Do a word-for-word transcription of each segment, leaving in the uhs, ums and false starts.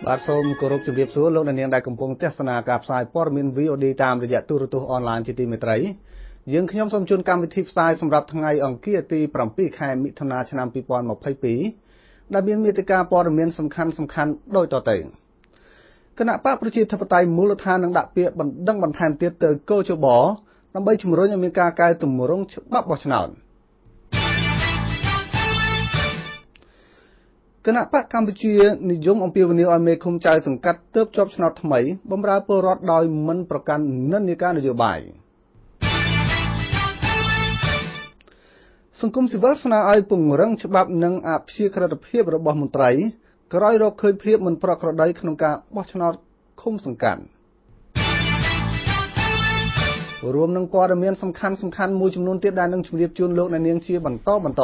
បាទសូមគោរពជម្រាបសួរលោកអ្នកនាងដែលកំពុងទស្សនាការផ្សាយព័ត៌មាន វី អូ ឌី តាមរយៈទូរទស្សន៍អនឡាញជាទីមេត្រីយើងខ្ញុំសូមជូនកម្មវិធីផ្សាយសម្រាប់ថ្ងៃអង្គារទី7ខែមិថុនាឆ្នាំ2022ដែលមានមាតិកាព័ត៌មានសំខាន់សំខាន់ដូចតទៅគណៈបកប្រជាធិបតេយ្យមូលដ្ឋាននឹងដាក់ពាក្យបណ្ដឹងបន្ថែមទៀតទៅកោជបដើម្បីជំរុញឲ្យមានការកែតម្រង់ច្បាប់បោះឆ្នោតគណៈបកកម្ពុជានិយមអំពាវនាវឲ្យមេឃុំចៅសង្កាត់ទើបជាប់ឆ្នោតថ្មីបម្រើពលរដ្ឋដោយមិនប្រកាន់និន្នាការនយោបាយសង្គមស៊ីវិលស្នើឲ្យពង្រឹងច្បាប់និងអព្យាក្រឹតភាពរបស់មន្ត្រីក្រោយរកឃើញភាពមិនប្រក្រតីក្នុងការបោះឆ្នោតឃុំសង្កាត់រួមនឹងព័ត៌មានសំខាន់សំខាន់មួយចំនួនទៀតដែលនឹងជម្រាបជូនលោកអ្នកនាងជាបន្តបន្ត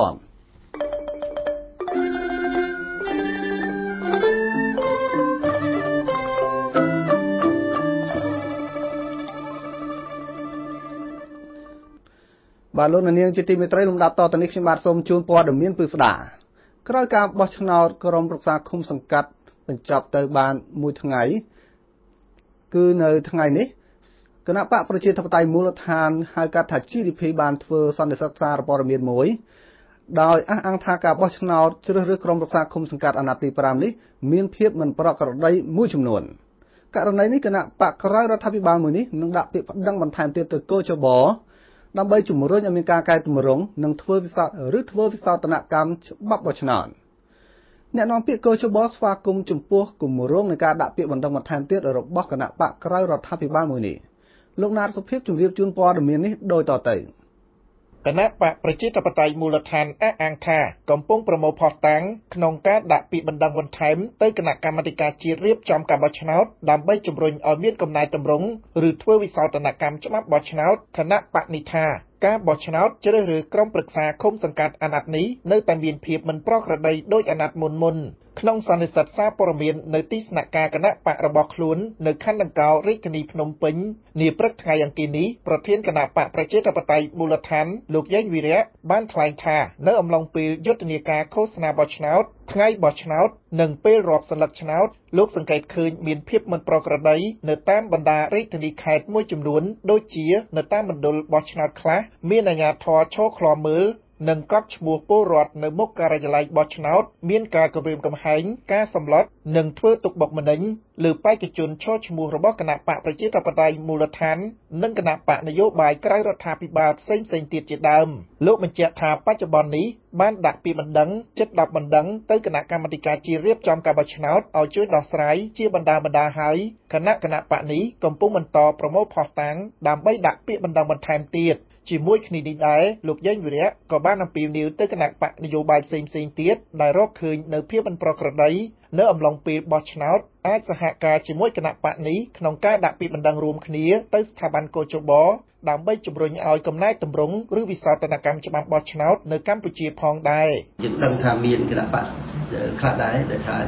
បាទលោកអ្នកនាងជាទីមេត្រីលំដាប់តទៅនេះខ្ញុំបាទសូមជូនព័ត៌មានពិស្ដាក្រោយការបោះឆ្នោតក្រុមប្រឹក្សាឃុំសង្កាត់បញ្ចប់ទៅបានមួយថ្ងៃគឺនៅថ្ងៃនេះគណៈបកប្រជាធិបតេយ្យមូលដ្ឋានហៅកាត់ថា ជី ឌី ភី បានធ្វើសន្និសីទសារព័ត៌មានមួយដោយអះអាងថាការបោះឆ្នោតជ្រើសរើសក្រុមប្រឹក្សាឃុំសង្កាត់អាណត្តិទី5នេះមានភាពមិនប្រក្រតីមួយចំនួនករណីនេះគណៈបកក្រៅរដ្ឋាភិបាលមួយនេះនឹងដាក់ពាក្យប្តឹងបន្ថែមទៀតទៅកោជបដើម្បីជំរុញឲ្យមានការកែតម្រង់និងធ្វើវិសោធនឬធ្វើវិសោធនកម្មច្បាប់បោះឆ្នោតអ្នកនាំពាក្យកោជបស្វាគមន៍ចំពោះគម្រោងនៃការដាក់ពាក្យបណ្តឹងបន្ថែមទៀតរបស់គណៈបកក្រៅរដ្ឋាភិបាលមួយនេះលោកណាតសុភាពជម្រាបជូនព័ត៌មាននេះដូចតទៅគណៈបកប្រជាធិបតេយ្យមូលដ្ឋានអះអាងថាកំពុងប្រមូលភស្តុតាងក្នុងការដាក់ពាក្យបណ្តឹងបន្ថែមទៅគណៈកម្មាធិការជាតិរៀបចំការបោះឆ្នោតដើម្បីជំរុញឲ្យមានកំណែទម្រង់ឬធ្វើវិសោធនកម្មច្បាប់បោះឆ្នោតគណៈបកនេះថាការបោះឆ្នោតជ្រើសរើសក្រុមប្រឹក្សាឃុំសង្កាត់អាណត្តិនេះនៅតែមានភាពមិនប្រក្រតីដោយអាណត្តិមុនមុនក្នុងសន្និសីទសារព័ត៌មាននៅទីស្នាក់ការគណៈបករបស់ខ្លួននៅខណ្ឌដង្កោរាជធានីភ្នំពេញនាព្រឹកថ្ងៃអង្គារនេះប្រធានគណៈបកប្រជាធិបតេយ្យមូលដ្ឋានលោកយ៉ែងវីរៈបានថ្លែងថានៅអំឡុងពេលយុទ្ធនាការឃោសនាបោះឆ្នោតថ្ងៃបោះឆ្នោតនិងពេលរាប់សន្លឹកឆ្នោតលោកសង្កេតឃើញមានភាពមិនប្រក្រតីនៅតាមបណ្ដារាជធានីខេត្តមួយចំនួនដូចជានៅតាមមណ្ឌលបោះឆ្នោតខ្លះមានអាជ្ញាធរឈរឃ្លាំមើលនិងកត់ឈ្មោះពលរដ្ឋនៅមុខការិយាល័យបោះឆ្នោតមានការគំរាមកំហែងការសម្លុតនិងធ្វើទុកបុកម្នេញលើបេក្ខជនឈរឈ្មោះរបស់គណៈបកប្រជាធិបតេយ្យមូលដ្ឋាននិងគណៈបកនយោបាយក្រៅរដ្ឋាភិបាលផ្សេងៗទៀតជាដើមលោកបញ្ជាក់ថាបច្ចុប្បន្ននេះបានដាក់ពាក្យបណ្ដឹងជិតដប់បណ្ដឹងទៅគណៈកម្មាធិការជាតិរៀបចំការបោះឆ្នោតឲ្យជួយដោះស្រាយជាបណ្ដាបណ្ដាហើយគណៈគណៈបកនេះកំពុងបន្តប្រមូលភស្តុតាងដើម្បីដាក់ពាក្យបណ្ដឹងបន្ថែមទៀតជាមួយគ្នានេះដែរលោកយ៉ែងវីរៈក៏បានអំពាវនាវទៅគណៈបកនយោបាយផ្សេងៗទៀតដែលរកឃើញនៅភាពមិនប្រក្រតីនៅអំឡុងពេលបោះឆ្នោតអាចសហការជាមួយគណៈបកនេះក្នុងការដាក់ពាក្យបណ្ដឹងរួមគ្នាទៅស្ថាប័នកោជបដើម្បីជំរុញឲ្យកំណែទម្រង់ឬវិសោធនកម្មច្បាប់បោះឆ្នោតនៅកម្ពុជាផងដែរយើងដឹងថាមានគណៈបកខ្លះដែរដែលថា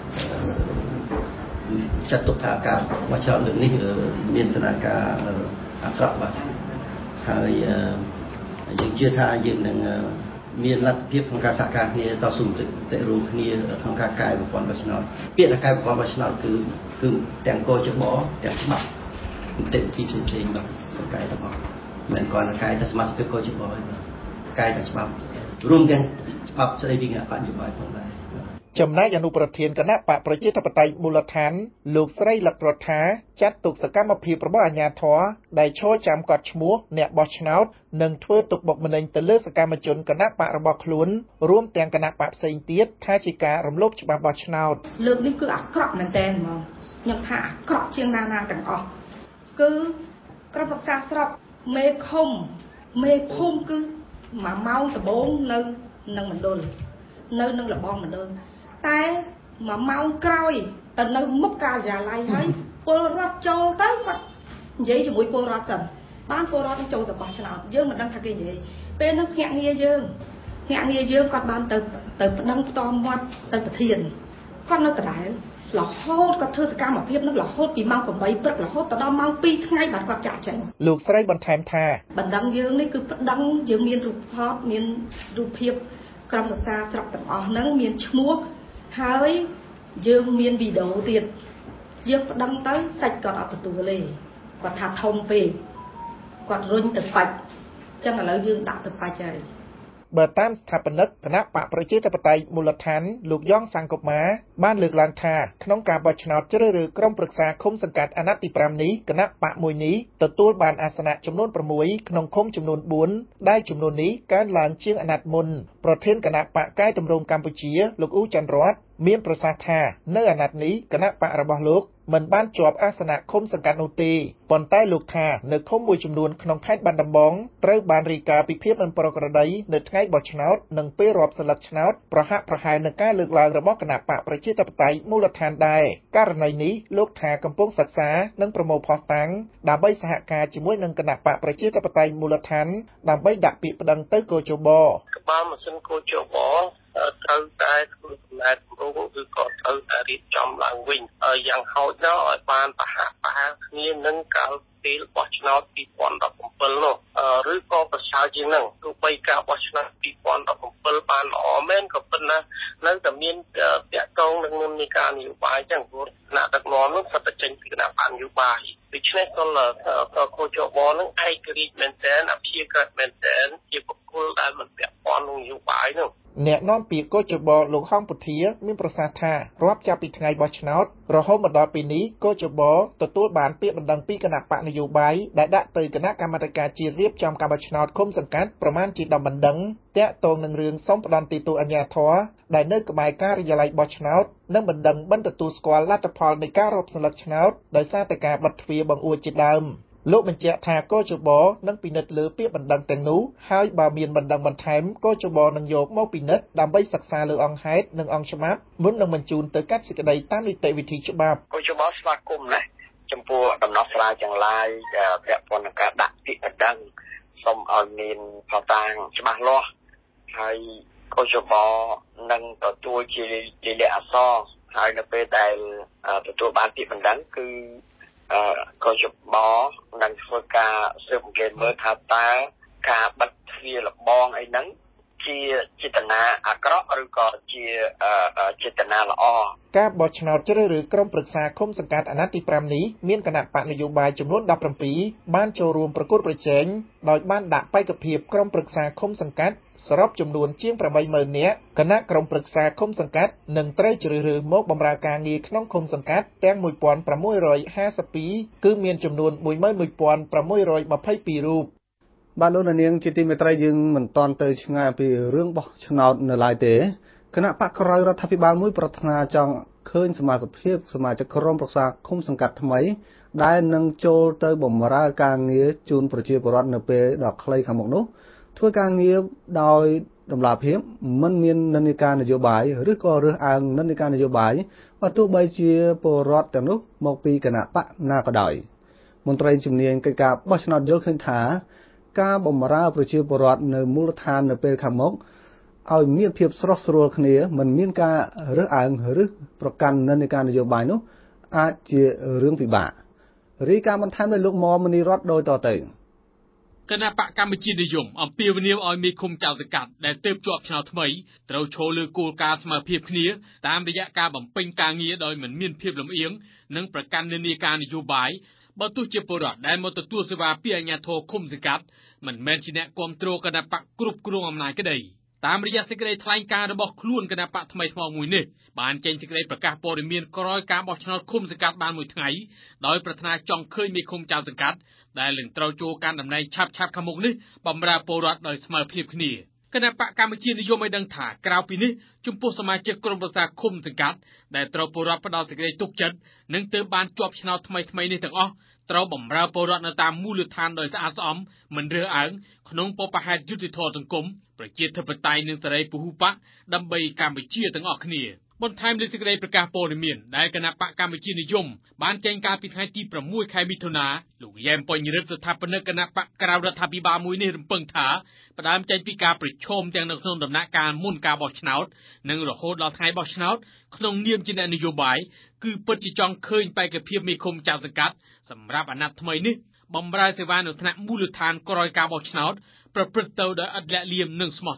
ចាត់ទុកថាការបោះឆ្នោតលើកនេះមានដំណើរការអាក្រក់បាទហើយយើងជឿថាយើងនឹងមានលទ្ធភាពក្នុងការសហការគ្នាតស៊ូមតិរួមគ្នាក្នុងការកែប្រព័ន្ធបោះឆ្នោតពាក្យថាកែប្រព័ន្ធបោះឆ្នោតគឺគឺទាំងកោជបទាំងច្បាប់មតិវិធីផ្សេងៗបាទកែទាំងអស់មិនគ្រាន់តែកែតែសមាជិកកោជបទេបាទកែតែច្បាប់រួមទាំងច្បាប់ស្តីពីគណៈបកនយោបាយផងដែរចំណែកអនុប្រធានគណៈបកប្រជាធិបតេយ្យមូលដ្ឋានលោកស្រីលក្ខរដ្ឋាចាត់ទុកសកម្មភាពរបស់អាជ្ញាធរដែលឈរចាំកត់ឈ្មោះអ្នកបោះឆ្នោតនិងធ្វើទុកបុកម្នេញទៅលើសកម្មជនគណៈបករបស់ខ្លួនរួមទាំងគណៈបកផ្សេងទៀតថាជាការរំលោភច្បាប់បោះឆ្នោតលើកនេះគឺអាក្រក់មែនទែនហ្មងខ្ញុំថាអាក្រក់ជាងណាណាទាំងអស់គឺក្រុមប្រឹក្សាស្រុកមេឃុំមេភូមិគឺមួយម៉ោងដំបូងនៅនឹងមណ្ឌលនៅនឹងរបងមណ្ឌលតែមួយម៉ោងក្រោយទៅនៅមុខការិយាល័យហើយពលរដ្ឋចូលទៅគាត់និយាយជាមួយពលរដ្ឋទៅបានពលរដ្ឋចូលទៅបោះឆ្នោតយើងមិនដឹងថាគេនិយាយពេលនោះភ្នាក់ងារយើងភ្នាក់ងារយើងគាត់បានទៅទៅប្តឹងផ្ទាល់មាត់ទៅប្រធានគាត់នៅដដែលរហូតគាត់ធ្វើសកម្មភាពនឹងរហូតពីម៉ោង8ព្រឹករហូតដល់ម៉ោង2ថ្ងៃបាទគាត់ចាក់ចេញលោកស្រីបន្ថែមថាបណ្ដឹងយើងនេះគឺប្តឹងយើងមានរូបថតមានរូបភាពក្រុមប្រឹក្សាស្រុកទាំងអស់ហ្នឹងមានឈ្មោះហើយយើងមានវីដេអូទៀតយើងប្តឹងទៅសាច់គាត់អត់ទទួលទេគាត់ថាធំពេកគាត់រុញទៅបាច់ចឹងឥឡូវយើងដាក់ទៅបាច់ហើយបើតាមស្ថាបនិកគណៈបកប្រជាធិបតេយ្យមូលដ្ឋានលោកយ៉ងសង្គមាបានលើកឡើងថាក្នុងការបោះឆ្នោតជ្រើសរើសក្រុមប្រឹក្សាឃុំសង្កាត់អាណត្តិទី5នេះគណៈបកមួយនេះទទួលបានអាសនៈចំនួន6ក្នុងឃុំចំនួន4ដែលចំនួននេះកើនឡើងជាងអាណត្តិមុនប្រធានគណៈបកកែតម្រង់កម្ពុជាលោកអ៊ូច័ន្ទរតមានប្រសាសន៍ថានៅអាណត្តិនេះគណៈបករបស់លោកមិនបានជាប់អាសនៈឃុំសង្កាត់នោះទេប៉ុន្តែលោកថានៅឃុំមួយចំនួនក្នុងខេត្តបាត់ដំបងត្រូវបានរាយការណ៍ពីភាពមិនប្រក្រតីនៅថ្ងៃបោះឆ្នោតនិងពេលរាប់សន្លឹកឆ្នោតប្រហាក់ប្រហែលនឹងការលើកឡើងរបស់គណៈបកប្រជាធិបតេយ្យមូលដ្ឋានដែរករណីនេះលោកថាកំពុងសិក្សានិងប្រមូលភស្តុតាងដើម្បីសហការជាមួយនឹងគណៈបកប្រជាធិបតេយ្យមូលដ្ឋានដើម្បីដាក់ពាក្យប្តឹងទៅកោជបក្បាលម៉ាស៊ីនកោជបត្រូវតែធ្វើកំណែតម្រង់ឬក៏ត្រូវតែរៀបចំឡើងវិញយ៉ាងហោចណាស់ឲ្យបានប្រហាក់ប្រហែលគ្នានឹងកាលពេលបោះឆ្នោតពីរពាន់ដប់ប្រាំនោះឬក៏ប្រសើរជាងនឹងទោះបីការបោះឆ្នោតពីរពាន់ដប់ប្រាំបានល្អមែនក៏ប៉ុន្តែនៅតែមានតាក់ទងនឹងនិន្នាការនយោបាយចឹងព្រោះគណៈដឹកនាំនោះសិតតែចេញពីគណៈបកនយោបាយដូច្នេះក៏កោជបនឹងឯករាជ្យមែនទែនអព្យាក្រឹតមែនទែនជាបុគ្គលដែលមិនពាក់ព័ន្ធនឹងនយោបាយនោះអ្នកនាំពាក្យកោជបលោកហងពុធាមានប្រសាសន៍ថារាប់ចាប់ពីថ្ងៃបោះឆ្នោតរហូតមកដល់ពេលនេះកោជបទទួលបានពាក្យបណ្ដឹងពីគណៈបកនយោបាយដែលដាក់ទៅគណៈកម្មាធិការជាតិរៀបចំការបោះឆ្នោតឃុំសង្កាត់ប្រមាណជាដប់បណ្ដឹងតាក់ទងនឹងរឿងសុំផ្ដន្ទាទោសអាជ្ញាធរដែលនៅក្បែរការិយាល័យបោះឆ្នោតនិងបណ្ដឹងមិនទទួលស្គាល់លទ្ធផលនៃការរាប់សន្លឹកឆ្នោតដោយសារតែការបិទទ្វារបង្អួចជាដើមលោកបញ្ជាក់ថាកោជបនឹងពិនិត្យលើពាក្យបណ្ដឹងទាំងនោះហើយបើមានបណ្ដឹងបន្ថែមកោជបនឹងយកមកពិនិត្យដើម្បីសិក្សាលើអង្គហេតុនិងអង្គច្បាប់មុននឹងបញ្ជូនទៅកាត់សេចក្តីតាមនីតិវិធីច្បាប់កោជបស្វាគមន៍ណាចំពោះដំណោះស្រាយទាំងឡាយពាក់ព័ន្ធនឹងការដាក់ពាក្យបណ្ដឹងសូមឲ្យមានផុសតាងច្បាស់លាស់ហើយកោជបនឹងទទួលជាលិលាអក្សរហើយនៅពេលដែលទទួលបានពាក្យបណ្ដឹងគឺកោជបនឹងធ្វើការស៊ើបអង្កេតមើលថាតើការបិទទ្វារលបងអីហ្នឹងជាចេតនាអាក្រក់ឬក៏ជាចេតនាល្អការបោះឆ្នោតជ្រើសរើសក្រុមប្រឹក្សាឃុំសង្កាត់អាណត្តិទី5នេះមានគណៈបកនយោបាយចំនួនដប់ប្រាំពីរបានចូលរួមប្រកួតប្រជែងដោយបានដាក់បេក្ខភាពក្រុមប្រឹក្សាឃុំសង្កាត់សរុបចំនួនជាងប្រាំបីម៉ឺននាក់គណៈក្រុមប្រឹក្សាឃុំសង្កាត់នឹងត្រូវជ្រើសរើសមកបម្រើការងារក្នុងឃុំសង្កាត់ទាំងមួយពាន់ប្រាំមួយរយហាសិបពីរគឺមានចំនួនមួយម៉ឺនមួយពាន់ប្រាំមួយរយម្ភៃពីររូបបាទលោកនាងជាទីមេត្រីយើងមិនទាន់ទៅឆ្ងាយពីរឿងបោះឆ្នោតនៅឡើយទេគណៈបកក្រៅរដ្ឋាភិបាលមួយប្រាថ្នាចង់ឃើញសមាជិកភាពសមាជិកក្រុមប្រឹក្សាឃុំសង្កាត់ថ្មីដែលនឹងចូលទៅបម្រើការងារជូនប្រជាពលរដ្ឋនៅពេលដ៏ខ្លីខាងមុខនោះធ្វើការងារដោយតម្លាភាពមិនមាននិន្នាការនយោបាយឬក៏រើសអើងនិន្នាការនយោបាយបើទោះបីជាពលរដ្ឋទាំងនោះមកពីគណៈបកណាក៏ដោយមន្ត្រីជំនាញកិច្ចការបោះឆ្នោតយល់ឃើញថាការបម្រើប្រជាពលរដ្ឋនៅមូលដ្ឋាននៅពេលខាងមុខឲ្យមានភាពស្រស់ស្រួលគ្នាមិនមានការរើសអើងឬប្រកាន់និន្នាការនយោបាយនោះអាចជារឿងពិបាករាយការណ៍បន្ថែមដោយលោកមុំមនីរតដោយតទៅគណៈបកកម្ពុជានិយមអំពាវនាវឲ្យមេឃុំចៅសង្កាត់ដែលទើបជាប់ឆ្នោតថ្មីត្រូវឈរលើគោលការណ៍ស្មើភាពគ្នាតាមរយៈការបំពេញការងារដោយមិនមានភាពលំអៀងនិងប្រកាន់និន្នាការនយោបាយបើទោះជាពលរដ្ឋដែលមកទទួលសេវាពីអាជ្ញាធរឃុំសង្កាត់មិនមែនជាអ្នកគ្រប់គ្រងគណៈបកគ្រប់គ្រងអំណាចក្តីតាមរយៈសេចក្តីថ្លែងការណ៍របស់ខ្លួនគណៈបកថ្មីថ្មោងមួយនេះបានចេញសេចក្តីប្រកាសព័ត៌មានក្រោយការបោះឆ្នោតឃុំសង្កាត់បានមួយថ្ងៃដោយប្រាថ្នាចង់ឃើញមេឃុំចៅសង្កាត់ដែលនឹងត្រូវចូលកាន់តំណែងឆាប់ឆាប់ខាងមុខនេះបម្រើពលរដ្ឋដោយស្មើភាពគ្នាគណៈបកកម្ពុជានិយមឲ្យដឹងថាក្រៅពីនេះចំពោះសមាជិកក្រុមប្រឹក្សាឃុំសង្កាត់ដែលត្រូវពលរដ្ឋផ្ដល់សេចក្តីទុកចិត្តនិងទើបបានជាប់ឆ្នោតថ្មីថ្មីនេះទាំងអស់ត្រូវបម្រើពលរដ្ឋនៅតាមមូលដ្ឋានដោយស្អាតស្អំមិនរើសអើងក្នុងបបហេតុយុត្តិធម៌សង្គមប្រជាធិបតេយ្យនិងសេរីពហុបកដើម្បីកម្ពុជាទាំងអស់គ្នាបន្ថែមលើសេចក្តីប្រកាសព័ត៌មានដែលគណៈបកកម្ពុជានិយមបានចេញកាលពីថ្ងៃទីប្រាំមួយខែមិថុនាលោកយ៉ែមពេញរិទ្ធស្ថាបនិកគណៈបកក្រៅរដ្ឋាភិបាលមួយនេះរំពឹងថាផ្ដើមចេញពីការប្រជុំទាំងនៅក្នុងដំណាក់កាលមុនការបោះឆ្នោតនិងរហូតដល់ថ្ងៃបោះឆ្នោតក្នុងនាមជាអ្នកនយោបាយគឺពិតជាចង់ឃើញបេក្ខភាពមេឃុំចៅសង្កាត់សម្រាប់អាណត្តិថ្មីនេះបម្រើសេវានៅថ្នាក់មូលដ្ឋានក្រោយការបោះឆ្នោតប្រព្រឹត្តទៅដោយឥតលាក់លៀមនិងស្មោះត្រង់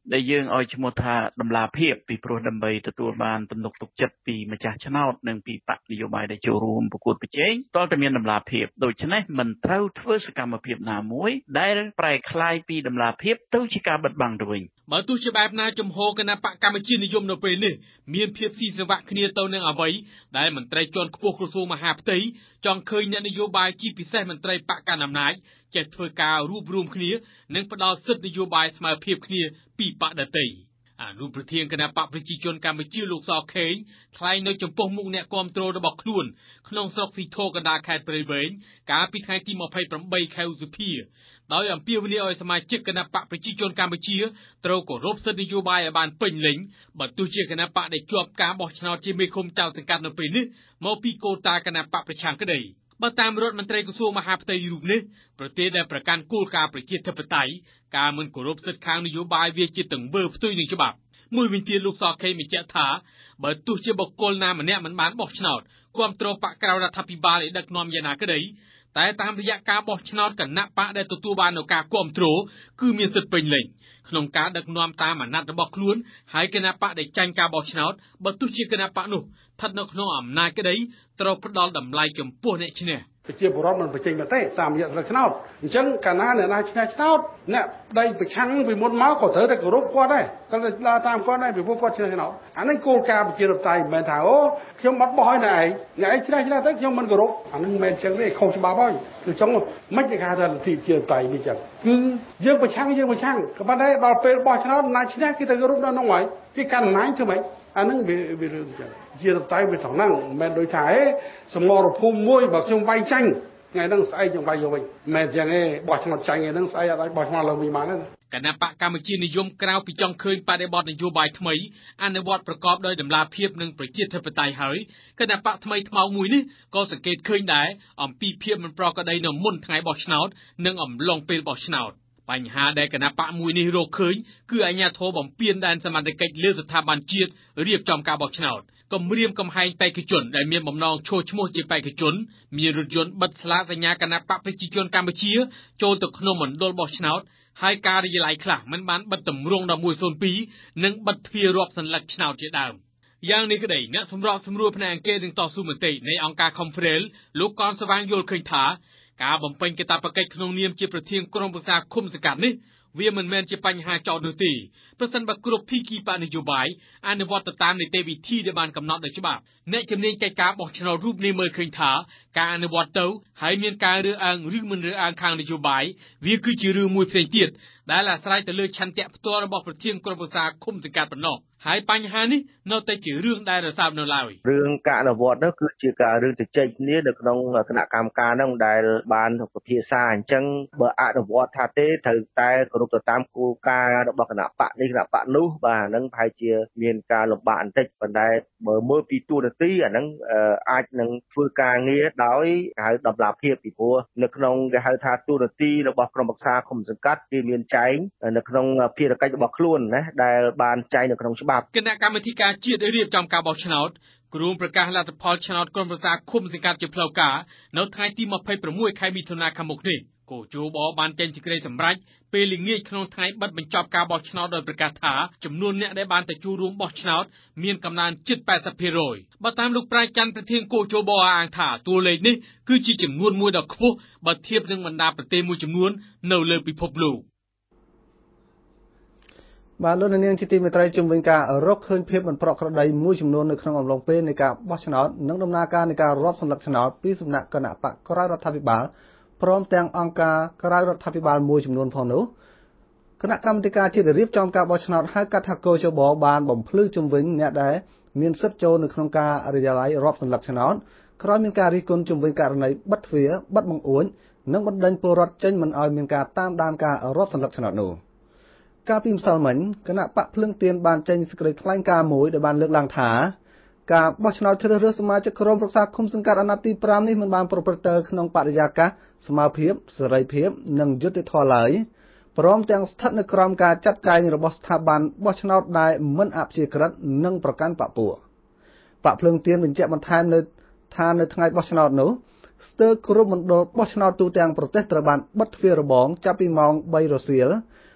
ដែលយើងឲ្យឈ្មោះថាដំណាភាពពីព្រោះដើម្បីទទួលបានទំនុកទុកចិត្តពីម្ចាស់ឆ្នោតនិងពីបកនយោបាយដែលចូលរួមប្រកួតប្រជែងតើតើមានដំណាភាពដូច្នេះមិនត្រូវធ្វើសកម្មភាពណាមួយដែលប្រែក្លាយពីដំណាភាពទៅជាការបិទបាំងទៅវិញបើទោះជាបែបណាចំហគណៈបកកម្ពុជានិយមនៅពេលនេះមានភាពស៊ីសង្វាក់គ្នាទៅនឹងអ្វីដែលមន្ត្រីជាន់ខ្ពស់ក្រសួងមហាផ្ទៃចង់ឃើញអ្នកនយោបាយជាពិសេសមន្ត្រីបកកណ្ដាលអំណាចចេះធ្វើការរួបរวมគ្នានិងផ្ដល់សិទ្ធិនយោបាយស្មើភាពគ្នាពីបកដទៃអនុប្រធានគណៈបកប្រជាជនកម្ពុជាលោកសខេងថ្លែងនៅចំពោះមុខអ្នកគាំទ្ររបស់ខ្លួនក្នុងស្រុកស៊ីធរកណ្ដាលខេត្តព្រៃវែងកាលពីថ្ងៃទីยี่สิบแปดខែឧសភាដោយអំពាវនាវឲ្យសមាជិកគណៈបកប្រជាជនកម្ពុជាត្រូវគោរពសិទ្ធិនយោបាយឲ្យបានពេញលេញបើទោះជាគណៈបកដែលជាប់ការបោះឆ្នោតជាមេឃុំចៅសង្កាត់នៅពេលនេះមកពីកូតាគណៈបកប្រឆាំងក្តីបើតាមរដ្ឋមន្ត្រីក្រសួងមហាផ្ទៃរូបនេះប្រទេសដែលប្រកាន់គោលការណ៍ប្រជាធិបតេយ្យការមិនគោរពសិទ្ធិខាងនយោបាយវាជាទង្វើផ្ទុយនឹងច្បាប់មួយវិញទៀតលោកសខេងបញ្ជាក់ថាបើទោះជាបុគ្គលណាម្នាក់មិនបានបោះឆ្នោតគាំទ្របកក្រៅរដ្ឋាភិបាលឲ្យដឹកនាំយ៉ាងណាក្តីតែតាមរយៈការបោះឆ្នោតគណៈបកដែលទទួលបាននូវការគាំទ្រគឺមានសិទ្ធិពេញលេញក្នុងការដឹកនាំតាមអាណត្តិរបស់ខ្លួនហើយគណៈបកដែលចាញ់ការបោះឆ្នោតបើទោះជាគណៈបកនោះស្ថិតនៅក្នុងអំណាចក្តីត្រូវផ្ដល់តម្លៃចំពោះអ្នកឈ្នះប្រជាពលរដ្ឋមិនបញ្ចេញមតិតាមរយៈស្លឹកឆ្នោតអញ្ចឹងកាលណាអ្នកណាឈ្នះឆ្នោតអ្នកដៃប្រឆាំងពីមុនមកក៏ត្រូវតែគោរពគាត់ដែរត្រូវតែដើរតាមគាត់ដែរពីព្រោះគាត់ឈ្នះឆ្នោតអានេះគោលការណ៍ប្រជាធិបតេយ្យមិនមែនថាអូខ្ញុំអត់បោះឲ្យអ្នកឯងអ្នកឯងឈ្នះឆ្នោតទៅខ្ញុំមិនគោរពអានេះមិនមែនអញ្ចឹងទេខុសច្បាប់ហើយគឺចង់មិនគេហៅថាលទ្ធិប្រជាធិបតេយ្យនេះចឹងគឺយើងប្រឆាំងយើងប្រឆាំងក៏ប៉ុន្តែដល់ពេលបោះឆ្នោតណាឈ្នះគេទៅគោរពនៅនោះហើយគេកាន់អំណាចធ្វើម៉េចអានឹងវាវារឿងចឹងជាតៃវាត្រង់ហ្នឹងមិនមែនដូចថាហេសមរភូមិមួយបើខ្ញុំវាយចាញ់ថ្ងៃហ្នឹងស្អែកខ្ញុំវាយយកវិញមិនមែនចឹងទេបោះឆ្នោតចាញ់ហ្នឹងស្អែកអត់ឲ្យបោះឆ្នោតឡើងវិញបានទេគណៈបកកម្ពុជានិយមក្រៅពីចង់ឃើញបដិបត្តិនយោបាយថ្មីអនុវត្តប្រកបដោយតម្លាភាពនិងប្រជាធិបតេយ្យហើយគណៈបកថ្មីថ្មោងមួយនេះក៏សង្កេតឃើញដែរអំពីភាពមិនប្រក្រតីនៅមុនថ្ងៃបោះឆ្នោតនិងអំឡុងពេលបោះឆ្នោតបញ្ហាដែលគណៈបកមួយនេះរកឃើញគឺអាជ្ញាធរបំពានដែនសមត្ថកិច្ចលើស្ថាប័នជាតិរៀបចំការបោះឆ្នោតគម្រាមកំហែងបេក្ខជនដែលមានបំណងឈរឈ្មោះជាបេក្ខជនមានរថយន្តបិទស្លាកសញ្ញាគណៈបកប្រជាជនកម្ពុជាចូលទៅក្នុងមណ្ឌលបោះឆ្នោតហើយការិយាល័យខ្លះមិនបានបិទទម្រង់một một không haiនិងបិទទ្វាររាប់សន្លឹកឆ្នោតជាដើមយ៉ាងនេះក្តីអ្នកសម្របសម្រួលផ្នែកអង្គការនឹងតស៊ូមតិនៃអង្គការ Confrel លោកកនស្វាងយល់ឃើញថាការបំពេញកាតព្វកិច្ចក្នុងនាមជាប្រធានក្រុមប្រឹក្សាឃុំសង្កាត់នេះវាមិនមែនជាបញ្ហាចោទនោះទេប្រសិនបើគ្រប់ភាគីបកនយោបាយអនុវត្តតាមនីតិវិធីដែលបានកំណត់ដោយច្បាប់អ្នកជំនាញកិច្ចការបោះឆ្នោតរូបនេះមើលឃើញថាការអនុវត្តទៅហើយមានការរើសអើងឬមិនរើសអើងខាងនយោបាយវាគឺជារឿងមួយផ្សេងទៀតដែលអាស្រ័យទៅលើឆន្ទៈផ្ទាល់របស់ប្រធានក្រុមប្រឹក្សាឃុំសង្កាត់ប៉ុណ្ណោះហើយបញ្ហានេះនៅតែជារឿងដែលរសើបនៅឡើយរឿងការអនុវត្តនោះគឺជាការរឿងជជែកគ្នានៅក្នុងគណៈកម្មការនោះដែលបានពិភាក្សាអញ្ចឹងបើអនុវត្តថាទេត្រូវតែគោរពទៅតាមគោលការណ៍របស់គណៈបកនេះគណៈបកនោះបាទហ្នឹងប្រហែលជាមានការលំបាកបន្តិចប៉ុន្តែបើមើលពីទូនាទីអាហ្នឹងអាចនឹងធ្វើការងារដោយហៅតម្លាភាពពីព្រោះនៅក្នុងគេហៅថាទូនាទីរបស់ក្រុមប្រឹក្សាឃុំសង្កាត់គេមានចែងនៅក្នុងភារកិច្ចរបស់ខ្លួនណាដែលបានចែងនៅក្នុងច្បាប់គណៈកម្មាធិការជាតិរៀបចំការបោះឆ្នោតគ្រោងប្រកាសលទ្ធផលឆ្នោតក្រុមប្រឹក្សាឃុំសង្កាត់ជាផ្លូវការនៅថ្ងៃទីยี่สิบหกខែមិថុនាខាងមុខនេះគូជបបានចេញសេចក្តីសម្រេចពេលល្ងាចក្នុងថ្ងៃបិទបញ្ចប់ការបោះឆ្នោតដោយប្រកាសថាចំនួនអ្នកដែលបានទៅចូលរួមបោះឆ្នោតមានកំណើនជិតแปดสิบភាគរយបើតាមលោកប្រាជ្ញច័ន្ទប្រធានគូជបអះអាងថាតួលេខនេះគឺជាចំនួនមួយដ៏ខ្ពស់បើធៀបនឹងបណ្ដាប្រទេសមួយចំនួននៅលើពិភពលោកបាទលោកនាងជាទីមេត្រីជុំវិញការរកឃើញភាពមិនប្រក្រតីមួយចំនួននៅក្នុងអំឡុងពេលនៃការបោះឆ្នោតនិងដំណើរការនៃការរាប់សន្លឹកឆ្នោតពីសំណាក់គណៈបកក្រៅរដ្ឋាភិបាលព្រមទាំងអង្គការក្រៅរដ្ឋាភិបាលមួយចំនួនផងនោះគណៈកម្មាធិការជាតិរៀបចំការបោះឆ្នោតហៅកាត់ថាកោជបបានបំភ្លឺជុំវិញអ្នកដែលមានសិទ្ធិចូលនៅក្នុងការិយាល័យរាប់សន្លឹកឆ្នោតក្រោយមានការរិះគន់ជុំវិញករណីបិទទ្វារបិទបង្អួចនិងបណ្តេញពលរដ្ឋចេញមិនឲ្យមានការតាមដានការរាប់សន្លឹកឆ្នោតនោះកាលពីម្សិលមិញគណៈបកភ្លឹងទៀនបានចេញសេចក្តីថ្លែងការណ៍មួយដែលបានលើកឡើងថាការបោះឆ្នោតជ្រើសរើសសមាជិកក្រុមប្រឹក្សាឃុំសង្កាត់អាណត្តិទីប្រាំនេះមិនបានប្រព្រឹត្តទៅក្នុងបរិយាកាសស្មើភាពសេរីភាពនិងយុត្តិធម៌ឡើយព្រមទាំងស្ថិតនៅក្រោមការចាត់ចែងរបស់ស្ថាប័នបោះឆ្នោតដែលមិនអព្យាក្រឹតនិងប្រកាន់បកពួកបកភ្លឹងទៀនបញ្ជាក់បន្ថែមនៅថានៅថ្ងៃបោះឆ្នោតនោះស្ទើរគ្រប់មណ្ឌលបោះឆ្នោតទូទាំងប្រទេសត្រូវបានបិទទ្វាររបងចាប់ពីម៉ោងបីរសៀល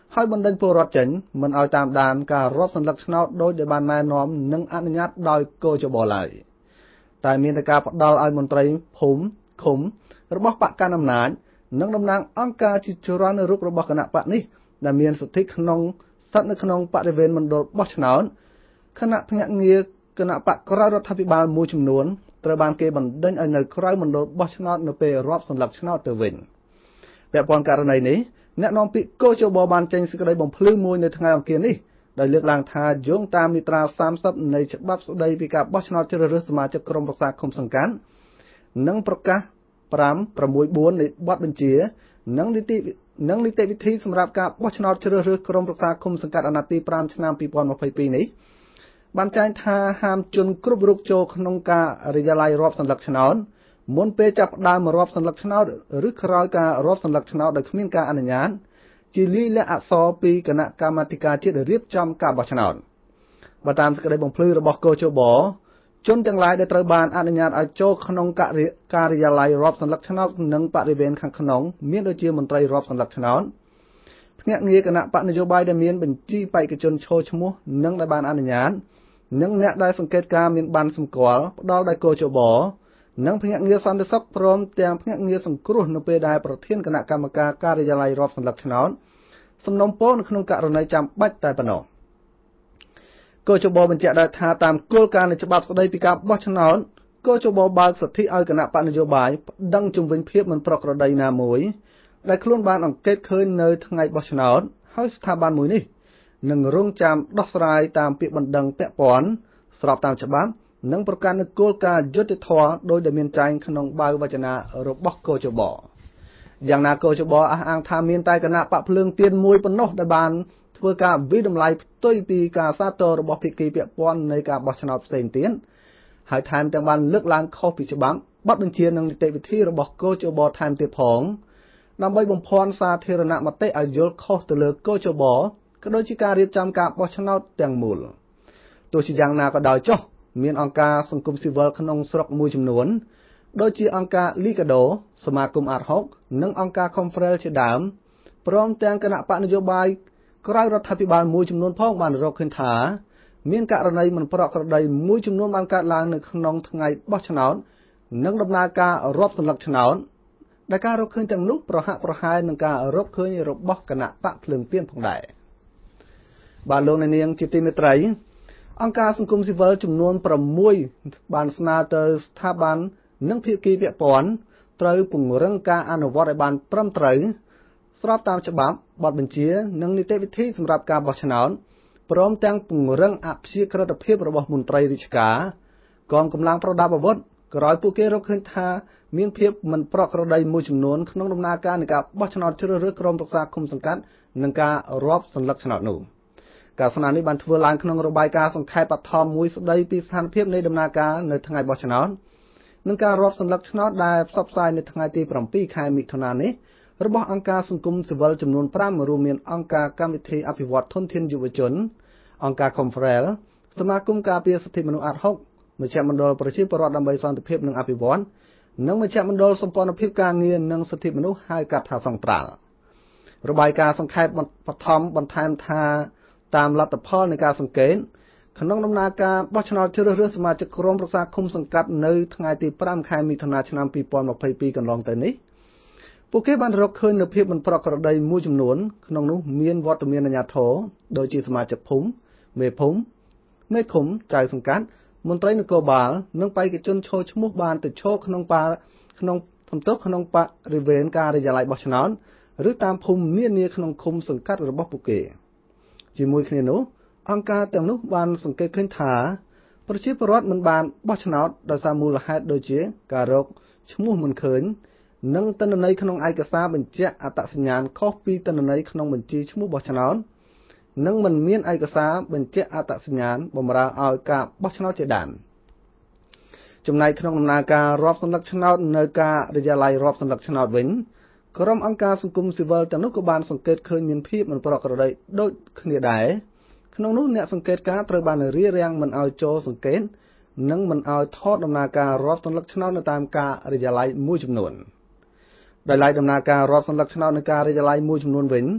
ហើយបណ្ដឹងពលរដ្ឋចេញមិនឲ្យតាមដានការរាប់សន្លឹកឆ្នោតដោយដែលបានណែនាំនិងអនុញ្ញាតដោយកោជបឡើយតែមានតែការផ្ដល់ឲ្យមន្ត្រីភូមិឃុំរបស់បកកណ្ដាលអំណាចនិងតំណាងអង្គការជាច្រើនរូបរបស់គណៈបកនេះដែលមានសិទ្ធិក្នុងស្ថិតនៅក្នុងបរិវេណមណ្ឌលបោះឆ្នោតគណៈភ្នាក់ងារគណៈបកក្រៅរដ្ឋាភិបាលមួយចំនួនត្រូវបានគេបណ្ដេញឲ្យនៅក្រៅមណ្ឌលបោះឆ្នោតនៅពេលរាប់សន្លឹកឆ្នោតទៅវិញពាក់ព័ន្ធករណីនេះអ្នកនាំពាក្យកោជបបានចេញសេចក្តីបំភ្លឺមួយនៅថ្ងៃអង្គារនេះដោយលើកឡើងថាយោងតាមមាត្រាសាមសិបនៃច្បាប់ស្តីពីការបោះឆ្នោតជ្រើសរើសសមាជិកក្រុមប្រឹក្សាឃុំសង្កាត់និងប្រកាសfive sixty-fourនៃបទបញ្ជានិងនីតិនិងនីតិវិធីសម្រាប់ការបោះឆ្នោតជ្រើសរើសក្រុមប្រឹក្សាឃុំសង្កាត់អាណត្តិទីfiveឆ្នាំtwenty twenty-twoនេះបានចែងថាហាមជនគ្រប់រូបចូលក្នុងការិយាល័យរាប់សន្លឹកឆ្នោតមុនពេលចាប់ផ្ដើមរាប់សន្លឹកឆ្នោតឬក្រោយការរាប់សន្លឹកឆ្នោតដោយគ្មានការអនុញ្ញាតជាលាយលក្ខណ៍អក្សរពីគណៈកម្មាធិការជាតិរៀបចំការបោះឆ្នោតបើតាមសេចក្តីបំភ្លឺរបស់កោជបជនទាំងឡាយដែលត្រូវបានអនុញ្ញាតឲ្យចូលក្នុងការិយាល័យរាប់សន្លឹកឆ្នោតនិងបរិវេណខាងក្នុងមានដូចជាមន្ត្រីរាប់សន្លឹកឆ្នោតភ្នាក់ងារគណៈបកនយោបាយដែលមានបញ្ជីបេក្ខជនឈរឈ្មោះនិងដែលបានអនុញ្ញាតនិងអ្នកដែលសង្កេតការមានបានសម្គាល់ផ្ដល់ដោយកោជបនិងភ្នាក់ងារសន្តិសុខព្រមទាំងភ្នាក់ងារសង្គ្រោះនៅពេលដែលប្រធានគណៈកម្មការការិយាល័យរាប់សន្លឹកឆ្នោតសំណូមពរនៅក្នុងករណីចាំបាច់តែប៉ុណ្ណោះកោជបបញ្ជាក់ដែរថាតាមគោលការណ៍នៃច្បាប់ស្តីពីការបោះឆ្នោតកោជបបើកសិទ្ធិឲ្យគណៈបកនយោបាយប្តឹងជំវិញភាពមិនប្រក្រតីណាមួយដែលខ្លួនបានអង្កេតឃើញនៅថ្ងៃបោះឆ្នោតហើយស្ថាប័នមួយនេះនឹងរងចាំដោះស្រាយតាមពាក្យបណ្ដឹងពាក់ព័ន្ធស្របតាមច្បាប់និងប្រកាន់នូវគោលការណ៍យុត្តិធម៌ដោយដែលមានចែងក្នុងបើវចនារបស់កោជបយ៉ាងណាកោជបអះអាងថាមានតែគណៈបកភ្លើងទៀនមួយប៉ុណ្ណោះដែលបានធ្វើការវិតម្លៃផ្ទុយពីការសាទររបស់ភាគីពាក់ព័ន្ធនៃការបោះឆ្នោតផ្សេងទៀតហើយថែមទាំងបានលើកឡើងខុសពីច្បាប់បទបញ្ជានិងនីតិវិធីរបស់កោជបថែមទៀតផងដើម្បីបំភាន់សាធារណមតិឲ្យយល់ខុសទៅលើកោជបក៏ដូចជាការរៀបចំការបោះឆ្នោតទាំងមូលទោះជាយ៉ាងណាក៏ដោយចុះមានអង្គការសង្គមស៊ីវិលក្នុងស្រុកមួយចំនួនដូចជាអង្គការ Liga do សមាគមអាតហុកនិងអង្គការ Confrel ជាដើមព្រមទាំងគណៈបកនយោបាយក្រៅរដ្ឋាភិបាលមួយចំនួនផងបានរកឃើញថាមានករណីមិនប្រក្រតីមួយចំនួនបានកើតឡើងនៅក្នុងថ្ងៃបោះឆ្នោតនិងដំណើរការរាប់សន្លឹកឆ្នោតដែលការរកឃើញទាំងនោះប្រហាក់ប្រហែលនឹងការរកឃើញរបស់គណៈបកភ្លើងទៀនផងដែរបាទលោកអ្នកនាងជាទីមេត្រីអង្គការសង្គមស៊ីវិលចំនួនsixបានស្នើទៅស្ថាប័ននិងភាគីពាក់ព័ន្ធត្រូវពង្រឹងការអនុវត្តឲ្យបានត្រឹមត្រូវស្របតាមច្បាប់បទបញ្ជានិងនីតិវិធីសម្រាប់ការបោះឆ្នោតព្រមទាំងពង្រឹងអព្យាក្រឹតភាពរបស់មន្ត្រីរាជការកងកម្លាំងប្រដាប់អាវុធក្រោយពួកគេរកឃើញថាមានភាពមិនប្រក្រតីមួយចំនួនក្នុងដំណើរការនៃការបោះឆ្នោតជ្រើសរើសក្រុមប្រឹក្សាឃុំសង្កាត់និងការរាប់សន្លឹកឆ្នោតនោះការស្នើនេះបានធ្វើឡើងក្នុងរបាយការណ៍សង្ខេបបឋមមួយស្តីពីស្ថានភាពនៃដំណើរការនៅថ្ងៃបោះឆ្នោតនិងការរាប់សន្លឹកឆ្នោតដែលផ្សព្វផ្សាយនៅថ្ងៃទីsevenខែមិថុនានេះរបស់អង្គការសង្គមស៊ីវិលចំនួនfiveរួមមានអង្គការកម្មវិធីអភិវឌ្ឍធនធានយុវជនអង្គការ Confrel សមាគមការពារសិទ្ធិមនុស្សអាតហុកមជ្ឈមណ្ឌលប្រជាពលរដ្ឋដើម្បីសន្តិភាពនិងអភិវឌ្ឍនិងមជ្ឈមណ្ឌលសម្ព័ន្ធភាពការងារនិងសិទ្ធិមនុស្សហៅកាត់ថាសង្ត្រាល់របាយការណ៍សង្ខេបបឋមបន្ថែមថាតាមលទ្ធផលនៃការសង្កេតក្នុងដំណើរការបោះឆ្នោតជ្រើសរើសសមាជិកក្រុមប្រឹក្សាឃុំសង្កាត់នៅថ្ងៃទីfiveខែមិថុនាឆ្នាំtwenty twenty-twoកន្លងទៅនេះពួកគេបានរកឃើញនូវភាពមិនប្រក្រតីមួយចំនួនក្នុងនោះមានវត្តមានអាជ្ញាធរដូចជាសមាជិកភូមិមេភូមិមេឃុំចៅសង្កាត់មន្ត្រីនគរបាលនិងបេក្ខជនឈរឈ្មោះបានទៅឈរក្នុងបាក្នុងសន្ទុះក្នុងបរិវេណការិយាល័យបោះឆ្នោតឬតាមភូមិនានាក្នុងឃុំសង្កាត់របស់ពួកគេជាមួយគ្នានោះអង្គការទាំងនោះបានសង្កេតឃើញថាប្រជាពលរដ្ឋមិនបានបោះឆ្នោតដោយសារមូលហេតុដូចជាការរកឈ្មោះមិនឃើញនិងទិន្នន័យក្នុងឯកសារបញ្ជាក់អត្តសញ្ញាណខុសពីទិន្នន័យក្នុងបញ្ជីឈ្មោះបោះឆ្នោតនិងមិនមានឯកសារបញ្ជាក់អត្តសញ្ញាណបម្រើឲ្យការបោះឆ្នោតជាដើមចំណែកក្នុងដំណើរការរាប់សន្លឹកឆ្នោតនៅការិយាល័យរាប់សន្លឹកឆ្នោតវិញក្រុមអង្គការសង្គមស៊ីវិលទាំងនោះក៏បានសង្កេតឃើញមានភាពមិនប្រក្រតីដូចគ្នាដែរក្នុងនោះអ្នកសង្កេតការត្រូវបានរារាំងមិនឲ្យចូលសង្កេតនិងមិនឲ្យថតដំណើរការរាប់សន្លឹកឆ្នោតនៅតាមការិយាល័យមួយចំនួនដោយឡែកដំណើរការរាប់សន្លឹកឆ្នោតនៅការិយាល័យមួយចំនួនវិញ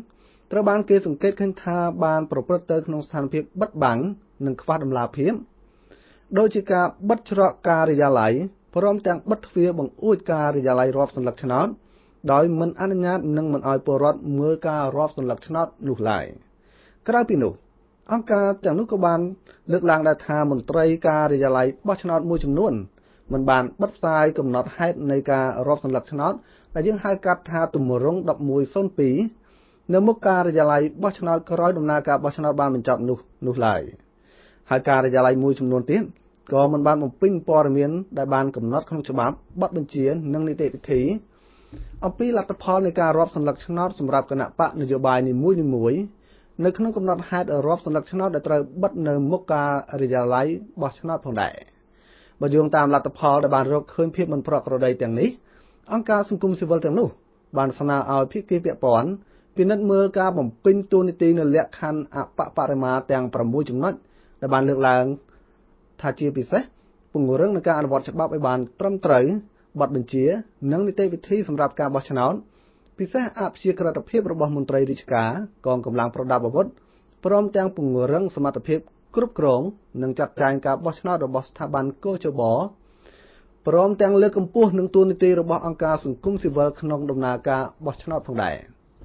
ត្រូវបានគេសង្កេតឃើញថាបានប្រព្រឹត្តទៅក្នុងស្ថានភាពបិទបាំងនិងខ្វះតម្លាភាពដូចជាការបិទច្រកការិយាល័យព្រមទាំងបិទទ្វារបង្អួចការិយាល័យរាប់សន្លឹកឆ្នោតដោយមិនអនុញ្ញាតនិងមិនឲ្យពលរដ្ឋមើលការរាប់សន្លឹកឆ្នោតនោះឡើយក្រៅពីនោះអង្គការទាំងនោះក៏បានលើកឡើងដែរថាមន្ត្រីការិយាល័យបោះឆ្នោតមួយចំនួនមិនបានបិទផ្សាយកំណត់ហេតុនៃការរាប់សន្លឹកឆ្នោតដែលយើងហៅកាត់ថាទម្រង់một một không haiនៅមុខការិយាល័យបោះឆ្នោតក្រោយដំណើរការបោះឆ្នោតបានបញ្ចប់នោះនោះឡើយហើយការិយាល័យមួយចំនួនទៀតក៏មិនបានបំពេញព័ត៌មានដែលបានកំណត់ក្នុងច្បាប់បទបញ្ជានិងនីតិវិធីអំពីលទ្ធផលនៃការរាប់សន្លឹកឆ្នោតសម្រាប់គណៈបកនយោបាយនីមួយៗនៅក្នុងកំណត់ហេតុរាប់សន្លឹកឆ្នោតដែលត្រូវបិទនៅមុខការិយាល័យបោះឆ្នោតផងដែរបើយោងតាមលទ្ធផលដែលបានរកឃើញភាពមិនប្រក្រតីទាំងនេះអង្គការសង្គមស៊ីវិលទាំងនោះបានស្នើឲ្យភាគីពាក់ព័ន្ធពិនិត្យមើលការបំពេញតួនាទីនៅលក្ខខណ្ឌអបបរមាទាំងប្រាំមួយចំណុចដែលបានលើកឡើងថាជាពិសេសពង្រឹងនឹងការអនុវត្តច្បាប់ឲ្យបានត្រឹមត្រូវបទបញ្ជានិងនីតិវិធីសម្រាប់ការបោះឆ្នោតពិសេសអព្យាក្រឹតភាពរបស់មន្ត្រីរាជការកងកម្លាំងប្រដាប់អាវុធព្រមទាំងពង្រឹងសមត្ថភាពគ្រប់គ្រងនិងចាត់ចែងការបោះឆ្នោតរបស់ស្ថាប័នកោជបព្រមទាំងលើកកម្ពស់នឹងតួនាទីរបស់អង្គការសង្គមស៊ីវិលក្នុងដំណើរការបោះឆ្នោតផងដែរ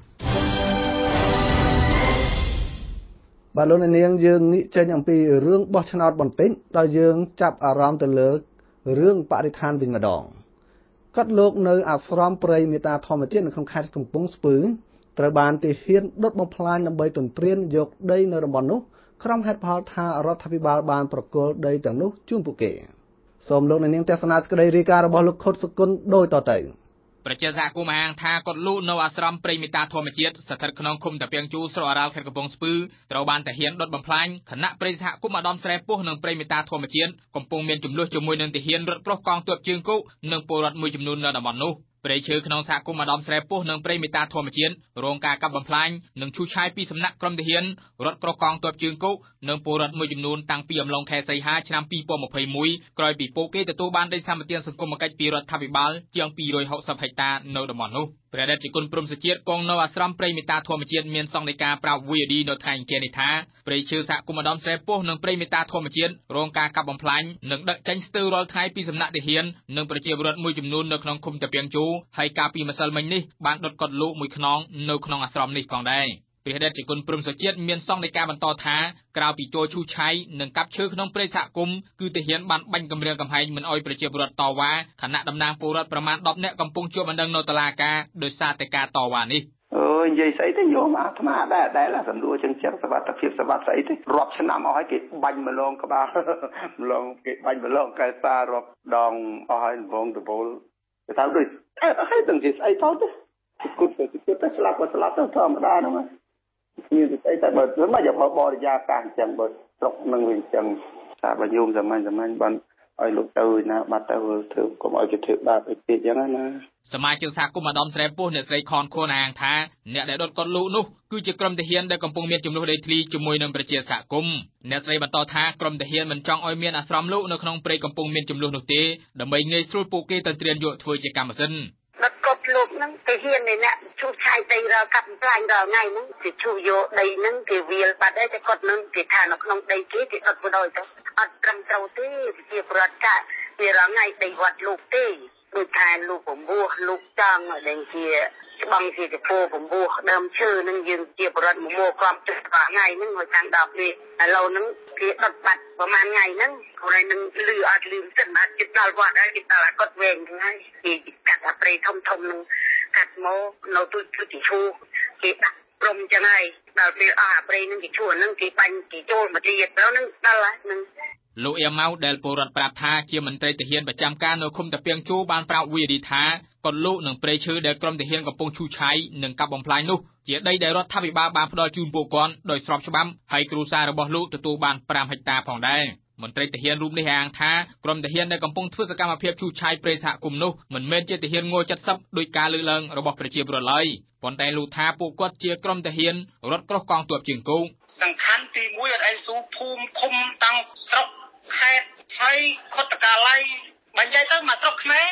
បាទលោកអ្នកនាងយើងងាកចេញអំពីរឿងបោះឆ្នោតបន្តិចដល់យើងចាប់អារម្មណ៍ទៅលើរឿងបរិស្ថានវិញម្ដងគាត់លោកនៅអាស្រមព្រៃមេតាធម្មជាតិនៅក្នុងខេត្តកំពង់ស្ពឺត្រូវបានទាហានដុតបំផ្លាញដើម្បីទន្ទ្រានយកដីនៅតំបន់នោះក្រុមហេតុផលថារដ្ឋាភិបាលបានប្រគល់ដីទាំងនោះជូនពួកគេសូមលោកអ្នកនាងទស្សនាសេចក្តីរាយការណ៍របស់លោកខុតសុគន្ធដូចតទៅប្រជាសហគមន៍អាងថាគាត់លូនៅអាស្រមព្រៃមេតាធម្មជាតិស្ថិតក្នុងឃុំតាពាំងជូស្រុកអារ៉ាល់ខេត្តកំពង់ស្ពឺត្រូវបានទាហានដុតបំផ្លាញគណៈព្រៃសហគមន៍អាដាមស្រែពោះនិងព្រៃមេតាធម្មជាតិកំពុងមានចំនួនជាមួយនឹងទាហានរត់ប្រុសកងទ័ពជើងគោកនិងពលរដ្ឋមួយចំនួននៅតំបន់នោះព្រៃឈើក្នុងសហគមន៍អាដាមស្រែពោះនិងព្រៃមេតាធម្មជាតិរងការកាប់បំផ្លាញនិងឈូសឆាយពីសំណាក់ក្រុមទាហានរត់ប្រុសកងទ័ពជើងគោកនិងពលរដ្ឋមួយចំនួនតាំងពីអំឡុងខែសីហាឆ្នាំពីរពាន់ម្ភៃមួយក្រោយពីពួកគេទទួលបានដីសម្បត្តិសង្គមគិច្ចពីរដ្ឋាភិបាលជាងពីររយហកសិបហិកតានៅតំបន់នោះព្រះរាជគុណព្រំសុជាតិគង់នៅអាស្រមព្រៃមេតាធម្មជាតិមានសង្កេតការប្រាប់ វី អូ ឌី នៅថ្ងៃអង្គារនេះថាព្រៃឈើសហគមន៍អាដាមស្រែពោះនិងព្រៃមេតាធម្មជាតិរងការកាប់បំផ្លាញនិងដឹកចេញស្ទើររាល់ថ្ងៃពីសំណាក់ទាហាននិងប្រជាពលរដ្ឋមួយចំនួននៅក្នុងឃុំតាពាំងជូហើយកាលពីម្សិលមិញនេះបានដុតកុដិលូកមួយខ្នងនៅក្នុងអាស្រមនេះផងដែរព្រះរាជគុណព្រំសុជាតិមានសង្កេតការបន្តថាក្រៅពីចូលឈូសឆាយនិងកាប់ឈើក្នុងព្រៃសហគមន៍គឺទាហានបានបាញ់គំរាមកំហែងមិនអោយប្រជាពលរដ្ឋតវ៉ាខណៈតំណាងពលរដ្ឋប្រមាណដប់នាក់កំពុងជាប់បណ្ដឹងនៅតុលាការដោយសារតែការតវ៉ានេះអូយនិយាយស្អីទៅយកមកអាត្មាដែរដែរសំដួលចឹងចឹងសវត្ថិភាពសវត្ថស្អីទេរាប់ឆ្នាំអស់ហើយគេបាញ់ម្លងក្បាលម្លងគេបាញ់ម្លងកែសាររាប់ដងអស់ហើយវងដបូលទៅតាមដូចអត់ឲ្យដឹងជាស្អីទៅទេគិតទៅគិតទៅស្លាប់ក៏ស្លាប់ទៅធម្មតាហ្នឹងមានស្អីតែបើមិនយកបរិយាកាសអញ្ចឹងបើស្រុកនឹងវាអញ្ចឹងថាបើយូរសាមញ្ញសាមញ្ញបានឲ្យលោកទៅណាបាត់ទៅធ្វើកុំឲ្យគេធ្វើបាបអីពេកអញ្ចឹងណាសមាជិកសហគមន៍អាដាមស្រែពោះអ្នកស្រីខនខួនអាងថាអ្នកដែលដុតកុដិលូកនោះគឺជាក្រុមទាហានដែលកំពុងមានចំនួនដីធ្លីជាមួយនឹងប្រជាសហគមន៍អ្នកស្រីបន្តថាក្រុមទាហានមិនចង់ឲ្យមានអាស្រមលោកនៅក្នុងព្រៃកំពុងមានចំនួននោះទេដើម្បីងាយស្រួលពួកគេទៅត្រៀមយកធ្វើជាកម្មសិទ្ធិដុតកុដិលូកហ្នឹងទាហាននេះអ្នកឈូសឆាយដីរាល់កាប់បំផ្លាញរាល់ថ្ងៃហ្នឹងគេឈូសយកដីហ្នឹងគេវាលបាត់ហើយតែគាត់នឹងគេថានៅក្នុងដីគេគេដុតបដ យទៅអត់ត្រឹមត្រូវទេជាប្រវត្តិកាវារាល់ថ្ងៃដីវត្តលោកទេដូចថាលោកបំពោះលោកចង់ដែលជាច្បាំងជាកពោបំពោះដើមឈើនឹងយើងជាបរិវត្តមកមកកំចិត្តថ្ងៃហ្នឹងហើយតាំងដល់ពេលឥឡូវហ្នឹងគេដុតបាត់ប្រហែលថ្ងៃហ្នឹងហើយនឹងលឺអត់លឺសិនអត់ចិត្តដល់វត្តហើយគេដល់គាត់វែងហ្នឹងហើយគេកាត់អាព្រៃធំធំហ្នឹងកាត់មកនៅទូទីឈូគេដាក់ព្រមចឹងហើយដល់ពេលអស់អាព្រៃហ្នឹងគេឈូហ្នឹងគេបាញ់គេចូលមកទៀតទៅហ្នឹងដល់ហ្នឹងលោកអៀម៉ៅដែលពលរដ្ឋប្រាប់ថាជាមន្ត្រីទាហានប្រចាំការនៅឃុំតាពាំងជូបានប្រាប់ វី អូ ឌី ថាកុដិលូកនិងព្រៃឈើដែលក្រុមទាហានកំពុងឈូសឆាយនិងកាប់បំផ្លាញនោះជាដីដែលរដ្ឋាភិបាលបានផ្ដល់ជូនពួកគាត់ដោយស្របច្បាប់ហើយគ្រួសាររបស់លោកទទួលបានប្រាំហិកតាផងដែរមន្ត្រីទាហានរូបនេះអាងថាក្រុមទាហានដែលកំពុងធ្វើសកម្មភាពឈូសឆាយព្រៃសហគមន៍នោះមិនមែនជាទាហានង七សិបដោយការលើកឡើងរបស់ប្រជាពលរដ្ឋឡើយប៉ុន្តែលោកថាពួកគាត់ជាក្រុមទាហានរត់ក្រោះកងទ័ពជើងគោកសំខាន់ទីមួយអត់ឯស៊ូភូមិឃុំតាំងស្រុកខេត្តហើយខុទ្ទកាល័យបើនិយាយទៅមកស្រុកខ្មែរទាំង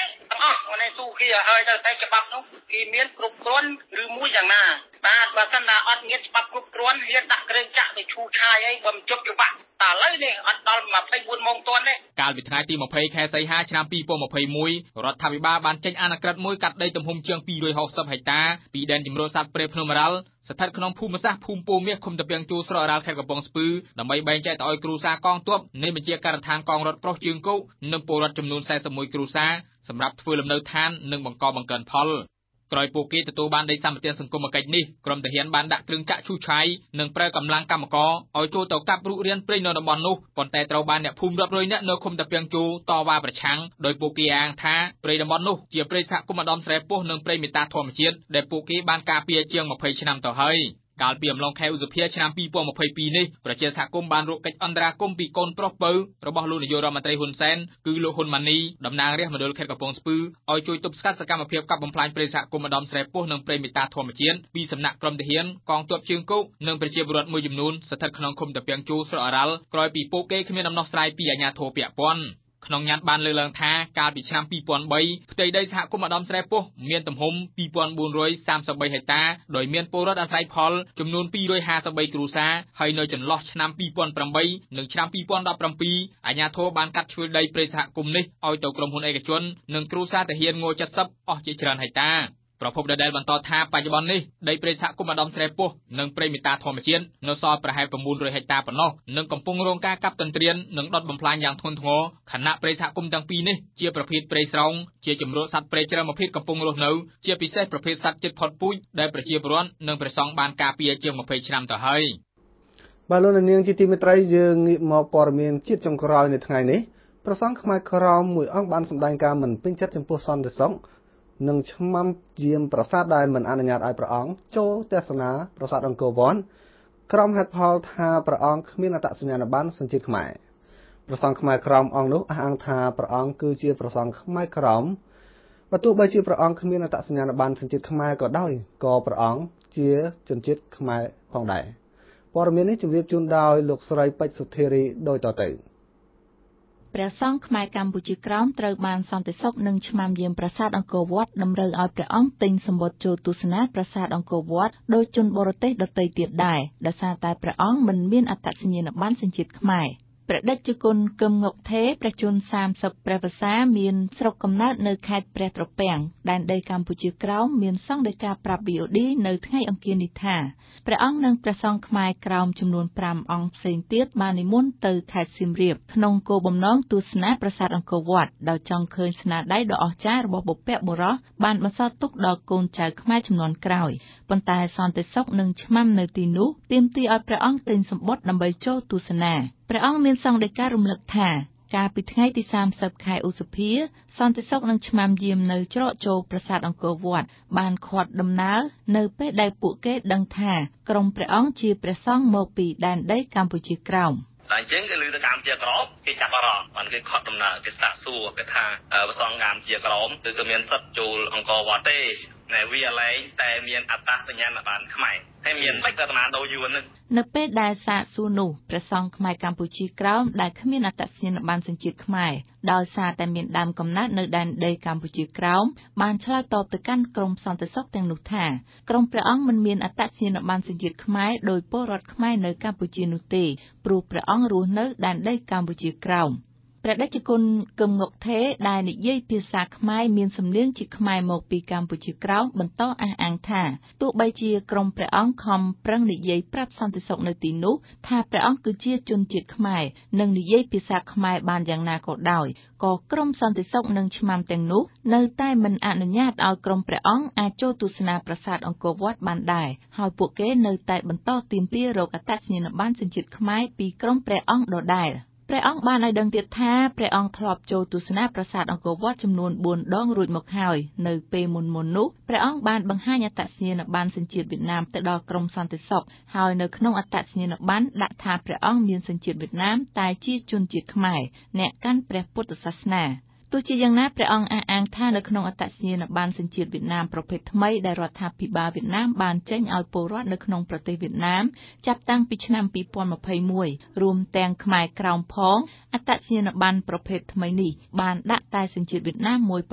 អស់អូនឯងស៊ូគេឲ្យហើយទៅតែច្បាប់នោះគេមានគ្រប់គ្រាន់ឬមួយយ៉ាងណាបាទបើសិនណាអត់មានច្បាប់គ្រប់គ្រាន់ហ៊ានដាក់គ្រឿងចាក់ទៅឈូឆាយអីបើមិនជប់ច្បាប់តែឥឡូវនេះអត់ដល់ยี่สิบสี่ម៉ោងទាន់ទេកាលពីថ្ងៃទីยี่สิบខែសីហាឆ្នាំยี่สิบยี่สิบเอ็ดរដ្ឋាភិបាលបានចេញអនុក្រឹត្យមួយកាត់ដីទំហំជាងtwo hundred sixtyហិកតាពីដែនជម្រកសត្វព្រៃភ្នំរ៉ាល់ស្ថិតក្នុងភូមិសាស្ត្រភូមិពោមាសឃុំតាពាំងជួរស្រករ៉ាល់ខេត្តកំពង់ស្ពឺដើម្បីបែងចែកទៅឲ្យគ្រួសារកងទ័ពនៃបញ្ជាការដ្ឋានកងរដ្ឋប្រុសជើងគោកនិងពលរដ្ឋចំនួនสี่สิบเอ็ดគ្រួសារសម្រាប់ធ្វើលំនៅឋាននិងបង្កបង្កើនផលក្រោយពួកគេទទួលបានដីសម្បត្តិសង្គមគិច្ចនេះក្រុមទាហានបានដាក់គ្រឿងចាក់ឈូសឆាយនិងប្រើកម្លាំងកម្មករឲ្យចូលទៅកាប់រុករានព្រៃនៅតំបន់នោះប៉ុន្តែត្រូវបានអ្នកភូមិរាប់រយនាក់នៅឃុំតាពាំងជួរតវ៉ាប្រឆាំងដោយពួកគេអាងថាព្រៃតំបន់នោះជាព្រៃសហគមន៍ឧត្តមស្រែពោះនិងព្រៃមេតាធម្មជាតិដែលពួកគេបានការពារជាងยี่สิบឆ្នាំទៅហើយកាលពីអំឡុងខែឧសភាឆ្នាំยี่สิบยี่สิบสองនេះប្រជាសហគមន៍បានរកកិច្ចអន្តរាគមន៍ពីកូនប្រុសពៅរបស់លោកនាយករដ្ឋមន្ត្រីហ៊ុនសែនគឺលោកហ៊ុនម៉ាណីតំណាងរាស្ត្រមណ្ឌលខេត្តកំពង់ស្ពឺឲ្យជួយទប់ស្កាត់សកម្មភាពកាប់បំផ្លាញព្រៃសហគមន៍ឧត្តមស្រែពោះនិងព្រៃមេតាធម្មជាតិពីសំណាក់ក្រុមទាហានកងទ័ពជើងគោកនិងប្រជាពលរដ្ឋមួយចំនួនស្ថិតក្នុងឃុំតាពាំងជួរស្រករ៉ាល់ក្រោយពីពួកគេគ្មានដំណោះស្រាយពីអាជ្ញាធរពាក់ព័ន្ធក្នុងញត្តិបានលើកឡើងថាកាលពីឆ្នាំยี่สิบศูนย์สามផ្ទៃដីសហគមន៍ឧត្តមស្រែពោះមានទំហំtwo thousand four hundred thirty-threeហិកតាដោយមានពលរដ្ឋអាស្រ័យផលចំនួនtwo hundred fifty-threeគ្រួសារហើយនៅចន្លោះឆ្នាំtwo thousand eightនិងឆ្នាំtwo thousand seventeenអាជ្ញាធរបានកាត់ឈើដីព្រៃសហគមន៍នេះឲ្យទៅក្រុមហ៊ុនឯកជននិងគ្រួសារទាហានងseventyអស់ជាច្រើនហិកតាប្រពន្ធដដែលបន្តថាបច្ចុប្បន្ននេះដីព្រៃសហគមន៍ឧត្តមស្រែពោះនិងព្រៃមេតាធម្មជាតិនៅសល់ប្រហែលnine hundredហិកតាប៉ុណ្ណោះនិងកំពុងរងការកាប់ទន្ទ្រាននិងដុតបំផ្លាញយ៉ាងធ្ងន់ធ្ងរខណៈព្រៃសហគមន៍ទាំងពីរនេះជាប្រភេទព្រៃស្រោងជាជំរកសត្វព្រៃច្រើនប្រភេទកំពុងរស់នៅជាពិសេសប្រភេទសត្វជិតផុតពូជដែលប្រជាពលរដ្ឋនិងព្រះសង្ឃបានការពារជាងtwentyឆ្នាំទៅហើយបាទលោកនាងជាទីមេត្រីយើងងាកមកព័ត៌មានជាតិចុងក្រោយនៅថ្ងៃនេះព្រះសង្ឃខ្មែរក្រមមួយអង្គបានសម្ដែងការមិនពេញចិត្តចំពោះសន្តិសុខនិងឆ្មាំយាមប្រាសាទដែលមិនអនុញ្ញាតឲ្យព្រះអង្គចូលទស្សនាប្រាសាទអង្គរវត្តក្រុមហេតុផលថាព្រះអង្គគ្មានអត្តសញ្ញាណប័ណ្ណសញ្ជាតិខ្មែរព្រះសង្ឃខ្មែរក្រមអង្គនោះអះអាងថាព្រះអង្គគឺជាព្រះសង្ឃខ្មែរក្រមបើទោះបីជាព្រះអង្គគ្មានអត្តសញ្ញាណប័ណ្ណសញ្ជាតិខ្មែរក៏ដោយក៏ព្រះអង្គជាជនជាតិខ្មែរផងដែរព័ត៌មាននេះជម្រាបជូនដោយលោកស្រីពេជ្រសុធារីដោយតទៅព្រះសង្ឃខ្មែរកម្ពុជាក្រោមត្រូវបានសន្តិសុខនិងឆ្មាំយាមប្រាសាទអង្គរវត្តតម្រូវឲ្យព្រះអង្គទិញសម្បត្តិចូលទស្សនាប្រាសាទអង្គរវត្តដោយជនបរទេសដទៃទៀតដែរដោយសារតែព្រះអង្គមិនមានអត្តសញ្ញាណប័ណ្ណសញ្ជាតិខ្មែរព្រះតេជគុណគឹមងុកថេព្រះជន្មthirtyព្រះវស្សាមានស្រុកកំណើតនៅខេត្តព្រះត្រពាំងដែនដីកម្ពុជាក្រោមមានសង្ឃដីកាប្រាប់ វី អូ ឌី នៅថ្ងៃអង្គារនេះថាព្រះអង្គនិងព្រះសង្ឃខ្មែរក្រោមចំនួនfiveអង្គផ្សេងទៀតបាននិមន្តទៅខេត្តសៀមរាបក្នុងគោលបំណងទស្សនាប្រាសាទអង្គរវត្តដោយចង់ឃើញស្នាដៃដ៏អស្ចារ្យរបស់បុព្វបុរសបានបន្សល់ទុកដល់កូនចៅខ្មែរជំនាន់ក្រោយប៉ុន្តែសន្តិសុខនិងឆ្មាំនៅទីនោះទាមទារឲ្យព្រះអង្គទិញសម្បត្តិដើម្បីចូលទស្សនាព្រះអង្គមានសង្ឃដីការំលឹកថាកាលពីថ្ងៃទីthirtyខែឧសភាសន្តិសុខនិងឆ្មាំយាមនៅច្រកចូលប្រាសាទអង្គរវត្តបានខាត់ដំណើរនៅពេលដែលពួកគេដឹងថាក្រុមព្រះអង្គជាព្រះសង្ឃមកពីដែនដីកម្ពុជាក្រោមតែអញ្ចឹងគេលើទៅកម្ពុជាក្រោមគេចាប់អារម្មណ៍បានគេខត់ដំណើរគេសាកសួរគេថាព្រះសង្ឃកម្ពុជាក្រោមគឺក៏មានសិទ្ធិចូលអង្គរវត្តទេតែវាលែងតែមានអត្តសញ្ញាណប័ណ្ណខ្មែរហើយមានមិនក៏តាមដូរយួននឹងនៅពេលដែលសាកសួរនោះព្រះសង្ឃខ្មែរកម្ពុជាក្រោមដែលគ្មានអត្តសញ្ញាណប័ណ្ណសញ្ជាតិខ្មែរដោយសារតែមានដើមកំណើតនៅដែនដីកម្ពុជាក្រោមបានឆ្លើយតបទៅកាន់ក្រុមសន្តិសុខទាំងនោះថាក្រុមព្រះអង្គមិនមានអត្តសញ្ញាណប័ណ្ណសញ្ជាតិខ្មែរដោយពលរដ្ឋខ្មែរនៅកម្ពុជានោះទេព្រោះព្រះអង្គរស់នៅដែនដីកម្ពុជាក្រោមព្រះតេជគុណគឹមងុកថេដែលនិយាយភាសាខ្មែរមានសំនៀងជាខ្មែរមកពីកម្ពុជាក្រោមបន្តអះអាងថាទោះបីជាក្រុមព្រះអង្គខំប្រឹងនិយាយប្រាប់សន្តិសុខនៅទីនោះថាព្រះអង្គគឺជាជនជាតិខ្មែរនិងនិយាយភាសាខ្មែរបានយ៉ាងណាក៏ដោយក៏ក្រុមសន្តិសុខនិងឆ្មាំទាំងនោះនៅតែមិនអនុញ្ញាតឲ្យក្រុមព្រះអង្គអាចចូលទស្សនាប្រាសាទអង្គរវត្តបានដែរហើយពួកគេនៅតែបន្តទាមទាររកអត្តសញ្ញាណប័ណ្ណសញ្ជាតិខ្មែរពីក្រុមព្រះអង្គដដែលព្រះអង្គបានឲ្យដឹងទៀតថាព្រះអង្គធ្លាប់ចូលទស្សនាប្រាសាទអង្គរវត្តចំនួនfourដងរួចមកហើយនៅពេលមុនមុននោះព្រះអង្គបានបង្ហាញអត្តសញ្ញាណប័ណ្ណសញ្ជាតិវៀតណាមទៅដល់ក្រុមសន្តិសុខហើយនៅក្នុងអត្តសញ្ញាណប័ណ្ណដាក់ថាព្រះអង្គមានសញ្ជាតិវៀតណាមតែជាជនជាតិខ្មែរអ្នកកាន់ព្រះពុទ្ធសាសនាទោះជាយ៉ាងណាព្រះអង្គអះអាងថានៅក្នុងអត្តសញ្ញាណប័ណ្ណសញ្ជាតិវៀតណាមប្រភេទថ្មីដែលរដ្ឋាភិបាលវៀតណាមបានចេញឲ្យពលរដ្ឋនៅក្នុងប្រទេសវៀតណាមចាប់តាំងពីឆ្នាំtwo thousand twenty-oneរួមទាំងខ្មែរក្រោមផងអត្តសញ្ញាណប័ណ្ណប្រភេទថ្មីនេះបានដាក់តែសញ្ជាតិវៀតណាមមួយប៉ុណ្ណោះ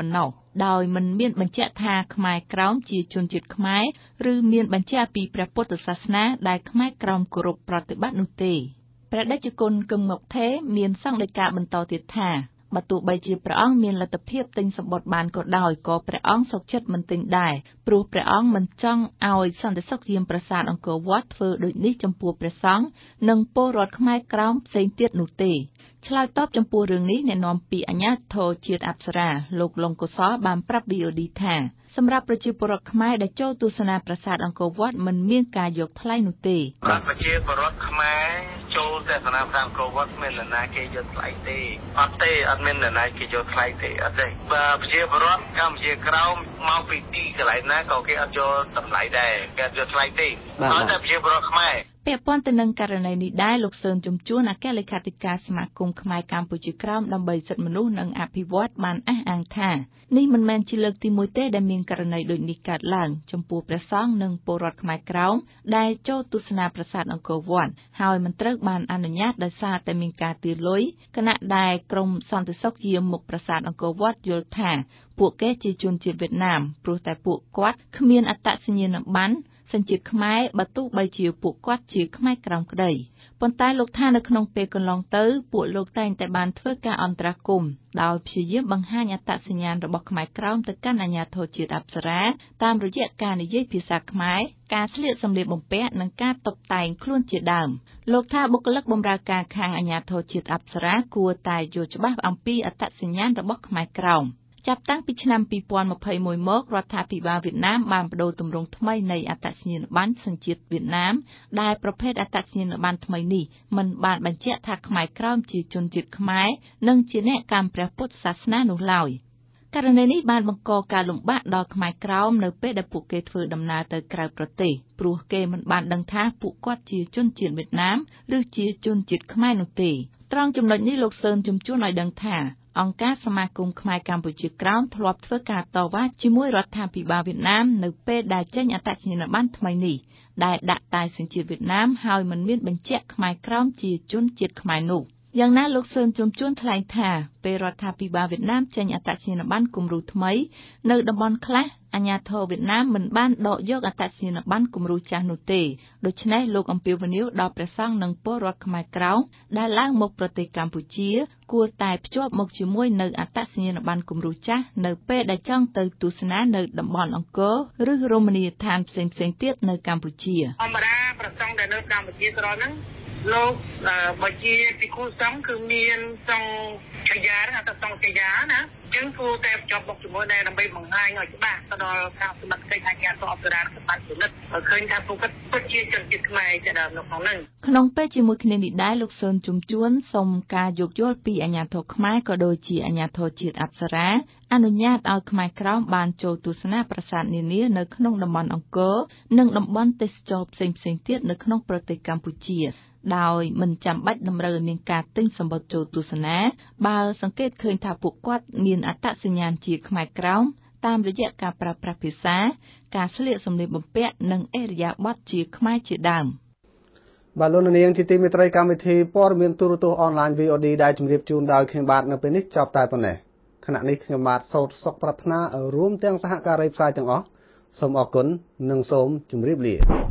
ដោយមិនមានបញ្ជាក់ថាខ្មែរក្រោមជាជនជាតិខ្មែរឬមានបញ្ជាក់ពីព្រះពុទ្ធសាសនាដែលខ្មែរក្រោមគោរពប្រតិបត្តិនោះទេព្រះតេជគុណគឹមងុកថេមានសង្ឃដីកាបន្តទៀតថាបើទោះបីជាព្រះអង្គមានលទ្ធភាពទិញសម្បត្តិបានក៏ដោយក៏ព្រះអង្គសុខចិត្តមិនទិញដែរព្រោះព្រះអង្គមិនចង់ឲ្យសន្តិសុខយាមប្រាសាទអង្គរវត្តធ្វើដូចនេះចំពោះព្រះសង្ឃនិងពលរដ្ឋខ្មែរក្រោមផ្សេងទៀតនោះទេឆ្លើយតបចំពោះរឿងនេះអ្នកនាំពាក្យអាជ្ញាធរជាតិអប្សរាលោកលងកុសលបានប្រាប់ វី អូ ឌី ថាសម្រាប់ប្រជាពលរដ្ឋខ្មែរដែលចូលទស្សនាប្រាសាទអង្គរវត្តមិនមានការយកថ្លៃនោះទេប្រជាពលរដ្ឋខ្មែរចូលទស្សនាប្រាសាទអង្គរវត្តមាននរណាគេយកថ្លៃទេអត់ទេអត់មាននរណាគេយកថ្លៃទេអត់ទេបើប្រជាពលរដ្ឋកម្ពុជាក្រោមមកពីទីកន្លែងណាក៏គេអត់យកតម្លៃដែរគេអត់យកថ្លៃទេហើយតែប្រជាពលរដ្ឋខ្មែរពាក់ព័ន្ធទៅនឹងករណីនេះដែរលោកសឿនជំជួនអគ្គលេខាធិការសមាគមខ្មែរកម្ពុជាក្រោមដើម្បីសិទ្ធិមនុស្សនិងអភិវឌ្ឍបានអះអាងថានេះមិនមែនជាលើកទីមួយទេដែលមានករណីដូចនេះកើតឡើងចំពោះព្រះសង្ឃនិងពលរដ្ឋខ្មែរក្រោមដែលចូលទស្សនាប្រាសាទអង្គរវត្តហើយមិនត្រូវបានអនុញ្ញាតដោយសារតែមានការទារលុយគណៈដែលក្រមសន្តិសុខយាមមុខប្រាសាទអង្គរវត្តយល់ថាពួកគេជាជនជាតិវៀតណាមព្រោះតែពួកគាត់គ្មានអត្តសញ្ញាណប័ណ្ណសញ្ជាតិខ្មែរបើទោះបីជាពួកគាត់ជាខ្មែរក្រោមក្តីប៉ុន្តែលោកថានៅក្នុងពេលកន្លងទៅពួកលោកតែងតែបានធ្វើការអន្តរាគមន៍ដោយព្យាយាមបង្ហាញអត្តសញ្ញាណរបស់ខ្មែរក្រោមទៅកាន់អាជ្ញាធរជាតិអប្សរាតាមរយៈការនិយាយភាសាខ្មែរការស្លៀកសម្លៀកបំពាក់និងការតុបតែងខ្លួនជាដើមលោកថាបុគ្គលិកបម្រើការខាងអាជ្ញាធរជាតិអប្សរាគួរតែយល់ច្បាស់អំពីអត្តសញ្ញាណរបស់ខ្មែរក្រោមចាប់តាំងពីឆ្នាំពីរពាន់ម្ភៃមួយមករដ្ឋាភិបាលវៀតណាមបានបដូរទម្រង់ថ្មីនៃអត្តសញ្ញាណប័ណ្ណសញ្ជាតិវៀតណាមដែលប្រភេទអត្តសញ្ញាណប័ណ្ណថ្មីនេះមិនបានបញ្ជាក់ថាខ្មែរក្រោមជាជនជាតិខ្មែរនិងជាអ្នកកាន់ព្រះពុទ្ធសាសនានោះឡើយករណីនេះបានបង្កការលំបាកដល់ខ្មែរក្រោមនៅពេលដែលពួកគេធ្វើដំណើរទៅក្រៅប្រទេសព្រោះគេមិនបានដឹងថាពួកគាត់ជាជនជាតិវៀតណាមឬជាជនជាតិខ្មែរនោះទេត្រង់ចំណុចនេះលោកសឿនជំជួនឲ្យដឹងថាអង្គការសមាគមខ្មែរកម្ពុជាក្រោមធ្លាប់ធ្វើការតវ៉ាជាមួយរដ្ឋាភិបាលវៀតណាមនៅពេលដែលចេញអត្តសញ្ញាណប័ណ្ណថ្មីនេះដែលដាក់តែសញ្ជាតិវៀតណាមហើយមិនមានបញ្ជាក់ខ្មែរក្រោមជាជនជាតិខ្មែរនោះយ៉ាងណាលោកសឿនជំជួនថ្លែងថាពេលរដ្ឋាភិបាលវៀតណាមចេញអត្តសញ្ញាណប័ណ្ណគំរូថ្មីនៅតំបន់ខ្លះអាជ្ញាធរវៀតណាមមិនបានដកយកអត្តសញ្ញាណប័ណ្ណគំរូចាស់នោះទេដូច្នេះលោកអំពាវនាវដល់ព្រះសង្ឃនិងពលរដ្ឋខ្មែរក្រោមដែលឡើងមកប្រទេសកម្ពុជាគួរតែភ្ជាប់មកជាមួយនៅអត្តសញ្ញាណប័ណ្ណគំរូចាស់នៅពេលដែលចង់ទៅទស្សនានៅតំបន់អង្គរឬរមណីយដ្ឋានផ្សេងៗទៀតនៅកម្ពុជាធម្មតាព្រះសង្ឃដែលនៅកម្ពុជាក្រោមហ្នឹងលោកបើជាភិក្ខុសង្ឃគឺមានសង្ឃចយាហៅថាសង្ឃចយាណាយើងគួរតែជាប់មកជាមួយដែរដើម្បីបង្ហាញឲ្យច្បាស់ទៅដល់ការសម្បត្តិកិច្ចអាជ្ញាធរអប្សរាសម្បត្តិផលិតឲ្យឃើញថាពួកគាត់ពិតជាជនជាតិខ្មែរជាដើមនៅក្នុងហ្នឹងក្នុងពេលជាមួយគ្នានេះដែរលោកសឿនជំជួនសូមការយោគយល់ពីអាជ្ញាធរខ្មែរក៏ដូចជាអាជ្ញាធរជាតិអប្សរាអនុញ្ញាតឲ្យខ្មែរក្រោមបានចូលទស្សនាប្រាសាទនានានៅក្នុងតំបន់អង្គរនិងតំបន់ទេសចរផ្សេងៗទៀតនៅក្នុងប្រទេសកម្ពុជាដោយមិនចាំបាច់តម្រូវឲ្យមានការទិញសម្បត្តិចូលទស្សនាបើសង្កេតឃើញថាពួកគាត់មានអត្តសញ្ញាណជាខ្មែរក្រោមតាមរយៈការប្រើប្រាស់ភាសាការស្លៀកសម្លៀកបំពាក់និងឥរិយាបថជាខ្មែរជាដើមបាទលោកនាងជាទីមេត្រីកម្មវិធីព័ត៌មានទូរទស្សន៍អនឡាញ វី អូ ឌី ដែលជម្រាបជូនដោយខ្ញុំបាទនៅពេលនេះចប់តែប៉ុណ្ណេះខណៈនេះខ្ញុំបាទសូមសុខប្រាថ្នារួមទាំងសហការីផ្សាយទាំងអស់សូមអរគុណនិងសូមជម្រាបលា